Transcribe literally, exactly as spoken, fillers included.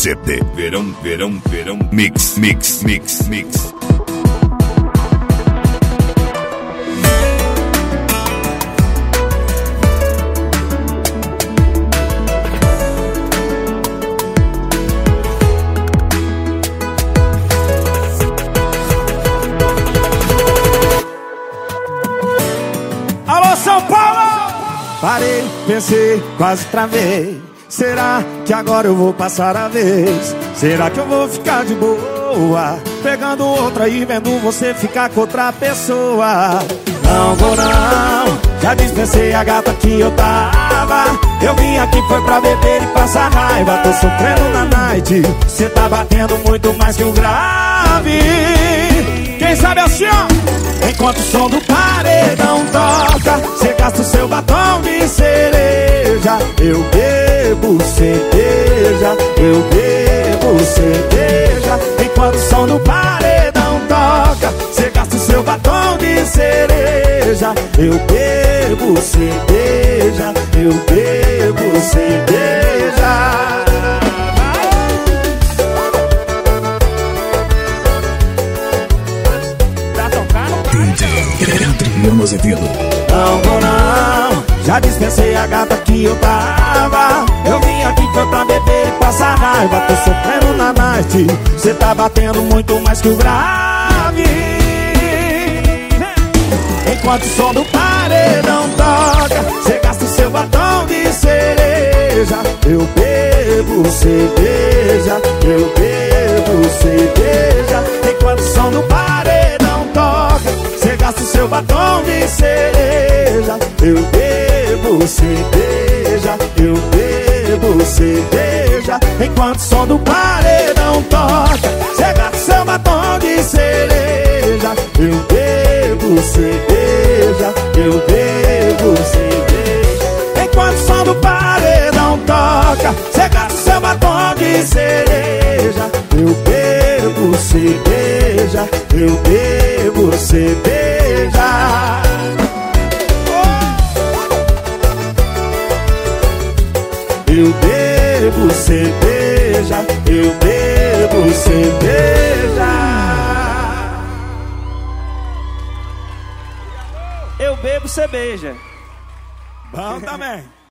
C D. Verão, verão, verão. Mix, mix, mix, mix. Alô, São Paulo! Parei, pensei, quase travei. Será que agora eu vou passar a vez? Será que eu vou ficar de boa pegando outra e vendo você ficar com outra pessoa? Não vou não, já dispensei a gata que eu tava. Eu vim aqui foi pra beber e passar raiva. Tô sofrendo na night, cê tá batendo muito mais que o grave. Quem sabe assim, ó, enquanto o som do paredão toca, cê gasta o seu batom de cereja. Eu bebo cerveja, eu bebo cerveja. Enquanto o som do paredão toca, cê gasta o seu batom de cereja. Eu bebo cerveja, eu bebo cerveja. Não vou não, já dispensei a gata que eu tava. Eu vim aqui foi pra beber e passar raiva. Tô sofrendo na night, cê tá batendo muito mais que o grave. Enquanto o som do paredão toca, cê gasta o seu batom de cereja. Eu bebo cerveja, eu bebo cerveja. Enquanto o som do paredão toca, cê gasta o seu batom de cereja. Eu bebo cerveja, eu bebo cerveja. Enquanto o som do paredão toca, cê gasta o seu batom de cereja. Eu bebo cerveja, eu bebo cerveja. Enquanto o som do paredão toca, cê gasta o seu batom de cereja. Eu bebo cerveja, eu bebo cerveja. Eu bebo cerveja, eu bebo cerveja. Eu bebo cerveja. Bom também.